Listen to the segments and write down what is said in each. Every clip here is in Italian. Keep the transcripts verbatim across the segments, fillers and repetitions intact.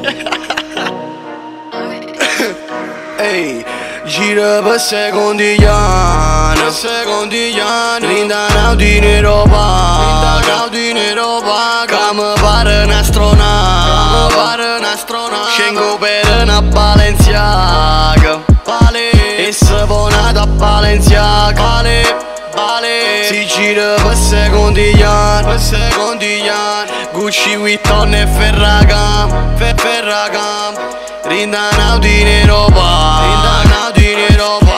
Ehi, gira per secondigliano, secondigliano, rindano di nero paga, di nero paga, come pare un'astronave, come pare un'astronave, scengo per una Balenciaga, vale, e se vonata a Balenciaga, vale, vale, si gira per secondigliano, per secondigliano, Gucci, Vuitton e Ferragamo, Fer Ferragamo, rindano di nero paga, rindano di nero paga.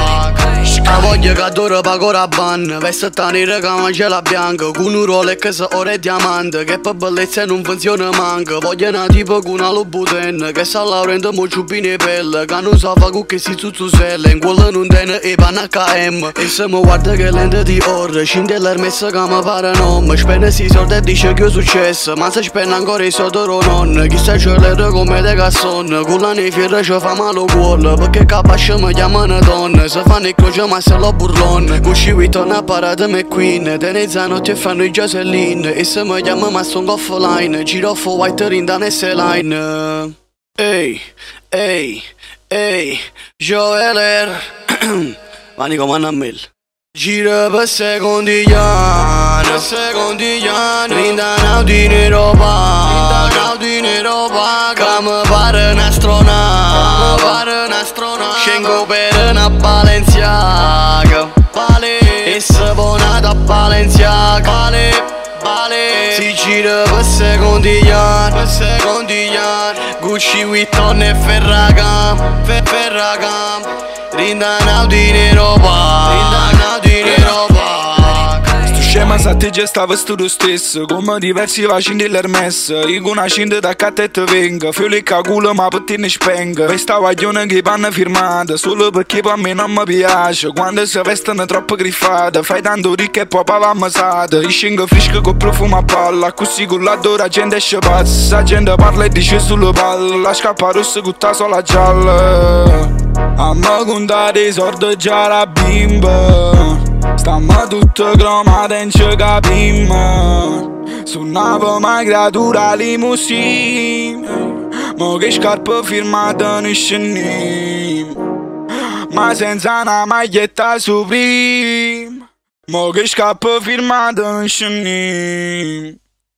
La voglia che adoro pago la ban, vestita nera che mangia bianca, con un Rolex oro e diamante, che per bellezza non funziona manca. Voglio una tipo con una Louboutin, che sa laurendo mo ciubine pelle, che non sa fa con che si zuzzuselle, in quello non tiene e panna H M. E se mi guarda che lente di oro, scende l'ermessa che mi pare non, spende si soldi e dice che è successo, ma se spende ancora i soldi o non, chissà ce l'era come de casson, con la nefierra ci fa male cuore, perché capace mi chiamano donna, se fanno il croce ma se lo burlone, Gucci, Vuitton a parata McQueen, tenezzano e fanno i Jocelyn, e se mi chiama ma sono offline, girofo white rindane e line. Ehi, ehi, ehi, Joeler, vanni come a me. Gira per secondigliano, secondigliano, rindano di nero paga, rindano di nero paga, come pare un'astronave, come pare un'astronave, scengo per una Balenciaga, vale, e se vonata a Balenciaga, vale, vale, si gira per secondigliano, per secondigliano, Gucci, Vuitton e Ferragamo, Fer Ferragamo, rindano di nero paga, rindano di nero paga. Scema sa te già stava studio stesso, come diversi vaccini dell'Hermes, io con una cinta da catta e te venga, fiole che culo ma per te ne spenga, questa guaglione che panna firmata, solo perché per me non mi piace, quando si vestono troppo griffate, fai tanto ricca e poi va ammasata, io scengo fresco con profumo a palla, così con la la gente esce pazza, la gente parla e dice sulle palle, la scappa rossa con la sola gialla, a me contare i soldi già la bimba, stamma tutto cromato e non ci capimmo, suonava una creatura limousine, mo che scarpe firmate non scendiamo, ma senza una maglietta Supreme, mo che scarpe firmate non scendiamo.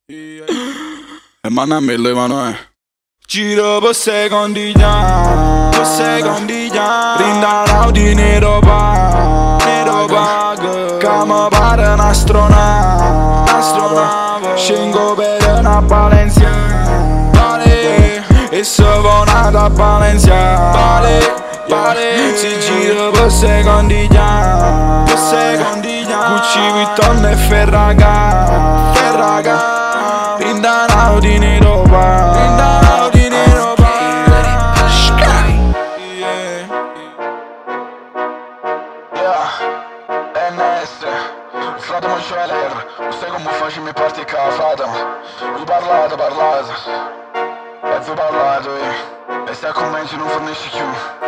E manna a me le mano eh. Giro per secondigliano, per secondigliano, rindano di nero paga, nero paga, che mi pare un'astronave, un'astronave, scengo per una Balenciaga, vale, e se vonata a Balenciaga, vale, vale, si gira per secondigliano, per secondigliano, Gucci, Vuitton e Ferragamo, Ferragamo, rindano di nero paga, rindano di nero paga. Frate Joeler, sai come facciamo parte qua, frate? Vi parlate, parlate, e vi parlate, e se a commenti non fornisci più.